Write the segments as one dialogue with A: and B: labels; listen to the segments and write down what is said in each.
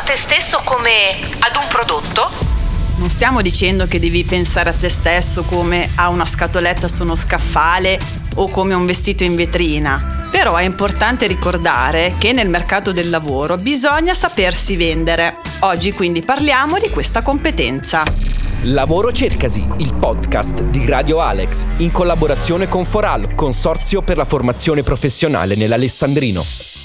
A: te stesso come ad un prodotto?
B: Non stiamo dicendo che devi pensare a te stesso come a una scatoletta su uno scaffale o come un vestito in vetrina. Però è importante ricordare che nel mercato del lavoro bisogna sapersi vendere. Oggi quindi parliamo di questa competenza.
C: Lavoro Cercasi, il podcast di Radio Alex, in collaborazione con Foral, Consorzio per la formazione professionale nell'Alessandrino.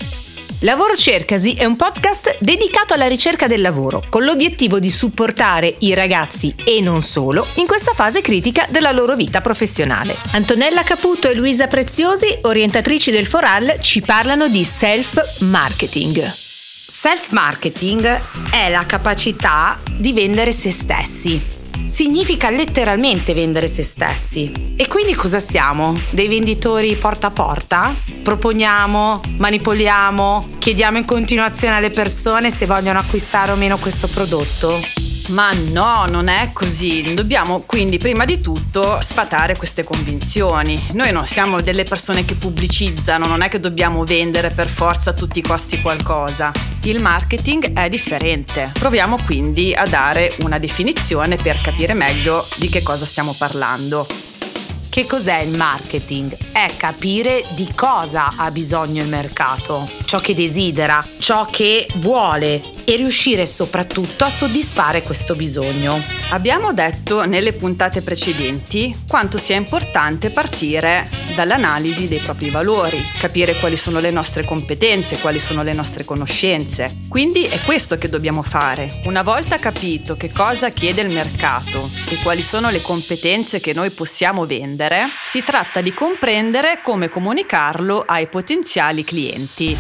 A: Lavoro Cercasi è un podcast dedicato alla ricerca del lavoro, con l'obiettivo di supportare i ragazzi e non solo in questa fase critica della loro vita professionale. Antonella Caputo e Luisa Preziosi, orientatrici del Foral, ci parlano di self-marketing.
D: Self-marketing è la capacità di vendere se stessi. Significa letteralmente vendere se stessi. E quindi cosa siamo? Dei venditori porta a porta? Proponiamo, manipoliamo, chiediamo in continuazione alle persone se vogliono acquistare o meno questo prodotto?
B: Ma no, non è così. Dobbiamo quindi prima di tutto sfatare queste convinzioni. Noi non siamo delle persone che pubblicizzano, non è che dobbiamo vendere per forza a tutti i costi qualcosa. Il marketing è differente. Proviamo quindi a dare una definizione per capire meglio di che cosa stiamo parlando.
D: Che cos'è il marketing? È capire di cosa ha bisogno il mercato, ciò che desidera, ciò che vuole e riuscire soprattutto a soddisfare questo bisogno.
B: Abbiamo detto nelle puntate precedenti quanto sia importante partire dall'analisi dei propri valori, capire quali sono le nostre competenze, quali sono le nostre conoscenze. Quindi è questo che dobbiamo fare. Una volta capito che cosa chiede il mercato e quali sono le competenze che noi possiamo vendere, si tratta di comprendere come comunicarlo ai potenziali clienti.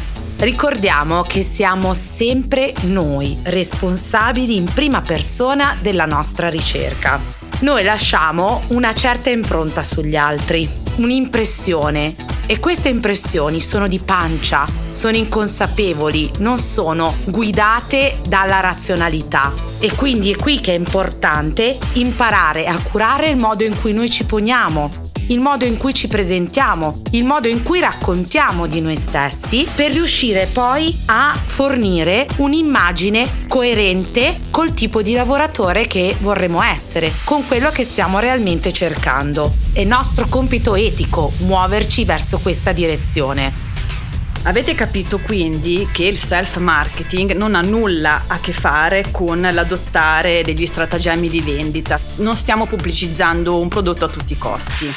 D: Ricordiamo che siamo sempre noi responsabili in prima persona della nostra ricerca. Noi lasciamo una certa impronta sugli altri, un'impressione, e queste impressioni sono di pancia, sono inconsapevoli, non sono guidate dalla razionalità. E quindi è qui che è importante imparare a curare il modo in cui noi ci poniamo, il modo in cui ci presentiamo, il modo in cui raccontiamo di noi stessi, per riuscire poi a fornire un'immagine coerente col tipo di lavoratore che vorremmo essere, con quello che stiamo realmente cercando. È nostro compito etico muoverci verso questa direzione.
B: Avete capito quindi che il self-marketing non ha nulla a che fare con l'adottare degli stratagemmi di vendita. Non stiamo pubblicizzando un prodotto a tutti i costi.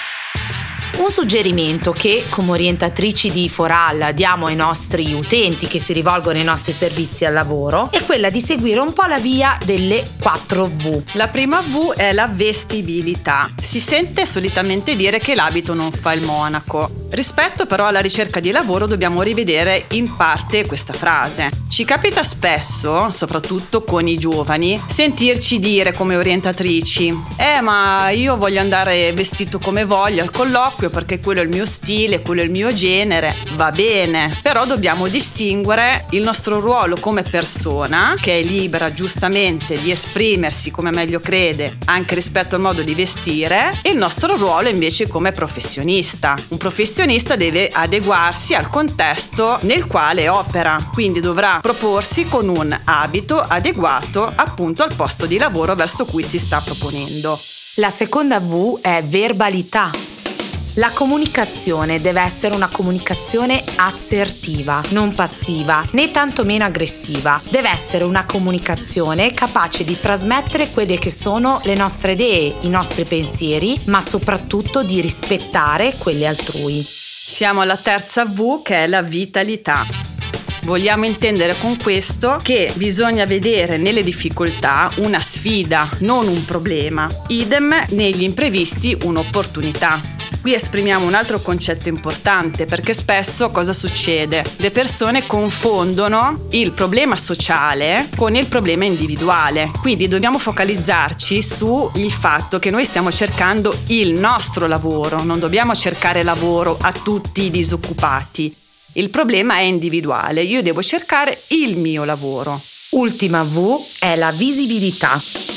D: Un suggerimento che come orientatrici di Foral diamo ai nostri utenti che si rivolgono ai nostri servizi al lavoro è quella di seguire un po' la via delle 4 V.
B: La prima V è la vestibilità. Si sente solitamente dire che l'abito non fa il monaco. Rispetto però alla ricerca di lavoro dobbiamo rivedere in parte questa frase. Ci capita spesso, soprattutto con i giovani, sentirci dire come orientatrici: ma io voglio andare vestito come voglio al colloquio perché quello è il mio stile, quello è il mio genere. Va bene, però dobbiamo distinguere il nostro ruolo come persona, che è libera giustamente di esprimersi come meglio crede anche rispetto al modo di vestire, e il nostro ruolo invece come professionista. Un professionista deve adeguarsi al contesto nel quale opera, quindi dovrà proporsi con un abito adeguato appunto al posto di lavoro verso cui si sta proponendo.
D: La seconda V è verbalità. La comunicazione deve essere una comunicazione assertiva, non passiva, né tantomeno aggressiva. Deve essere una comunicazione capace di trasmettere quelle che sono le nostre idee, i nostri pensieri, ma soprattutto di rispettare quelle altrui.
B: Siamo alla terza V, che è la vitalità. Vogliamo intendere con questo che bisogna vedere nelle difficoltà una sfida, non un problema. Idem negli imprevisti un'opportunità. Qui esprimiamo un altro concetto importante, perché spesso cosa succede? Le persone confondono il problema sociale con il problema individuale. Quindi dobbiamo focalizzarci sul fatto che noi stiamo cercando il nostro lavoro, non dobbiamo cercare lavoro a tutti i disoccupati. Il problema è individuale, io devo cercare il mio lavoro.
D: Ultima V è la visibilità.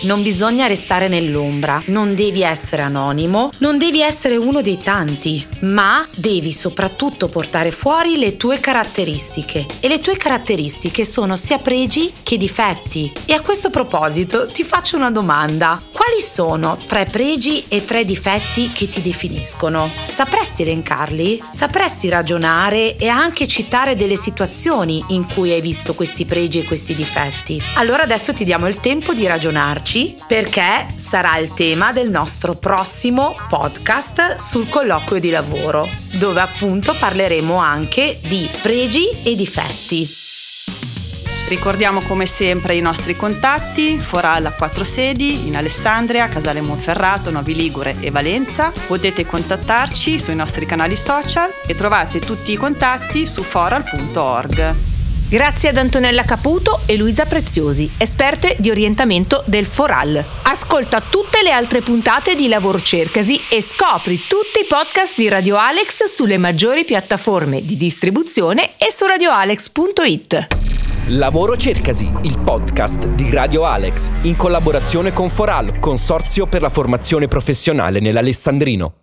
D: non bisogna restare nell'ombra, non devi essere anonimo, non devi essere uno dei tanti, ma devi soprattutto portare fuori le tue caratteristiche. E le tue caratteristiche sono sia pregi che difetti. E a questo proposito ti faccio una domanda: quali sono 3 pregi e 3 difetti che ti definiscono? Sapresti elencarli? Sapresti ragionare e anche citare delle situazioni in cui hai visto questi pregi e questi difetti? Allora adesso ti diamo il tempo di ragionarci, perché sarà il tema del nostro prossimo podcast sul colloquio di lavoro, dove appunto parleremo anche di pregi e difetti.
B: Ricordiamo come sempre i nostri contatti: Foral ha 4 sedi in Alessandria, Casale Monferrato, Novi Ligure e Valenza. Potete contattarci sui nostri canali social e trovate tutti i contatti su foral.org.
A: Grazie ad Antonella Caputo e Luisa Preziosi, esperte di orientamento del Foral. Ascolta tutte le altre puntate di Lavoro Cercasi e scopri tutti i podcast di Radio Alex sulle maggiori piattaforme di distribuzione e su radioalex.it.
C: Lavoro Cercasi, il podcast di Radio Alex, in collaborazione con Foral, Consorzio per la formazione professionale nell'Alessandrino.